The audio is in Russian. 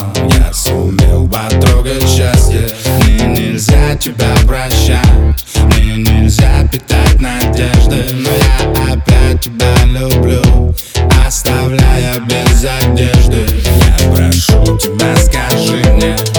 я сумел потрогать счастье. Мне нельзя тебя прощать, мне нельзя питать надежды, но я опять тебя люблю, оставляя без одежды. Я прошу тебя, скажи мне,